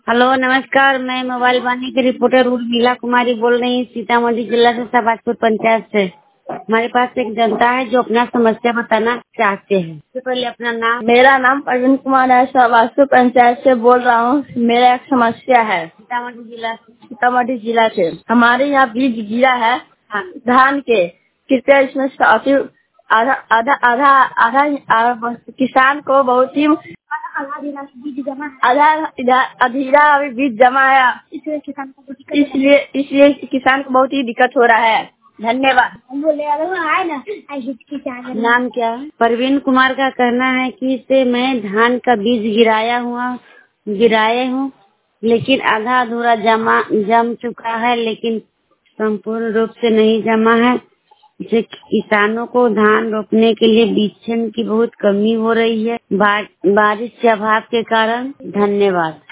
Hello नमस्कार, मैं mobile वाणी की रिपोर्टर उर्मिला कुमारी बोल रही हूँ, सीतामढ़ी जिला से शाहबाजपुर पंचायत से। हमारे पास एक जनता है जो अपना समस्या बताना चाहते हैं। सबसे पहले अपना नाम। मेरा नाम प्रवीण कुमार है, शाहबाजपुर पंचायत से बोल रहा हूँ। मेरा एक समस्या है सीतामढ़ी जिला से। हमारे यहाँ बीज गिरा है धान के। कृपया इसमें काफी आधा आधा आधा आधा किसान को बहुत ही आधा अधीरा अभी बीज जमा है, इसलिए किसान को बहुत ही दिक्कत हो रहा है। धन्यवाद। नाम क्या है? प्रवीण कुमार का कहना है कि इसे मैं धान का बीज गिराए हूँ, लेकिन आधा अधूरा जम चुका है, लेकिन संपूर्ण रूप से नहीं जमा है। इसे किसानों को धान रोपने के लिए बीजन की बहुत कमी हो रही है बारिश के अभाव के कारण। धन्यवाद।